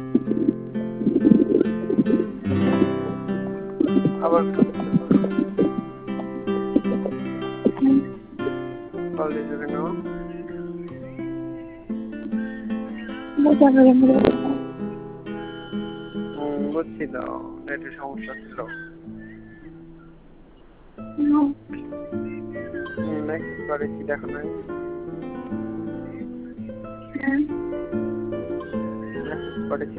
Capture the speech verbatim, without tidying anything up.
আবার কল দিছো কেন? হম বুঝছি তো, নেটের সমস্যা ছিল। মেসেজ করেছি, দেখো নাই? মেসেজ করেছি।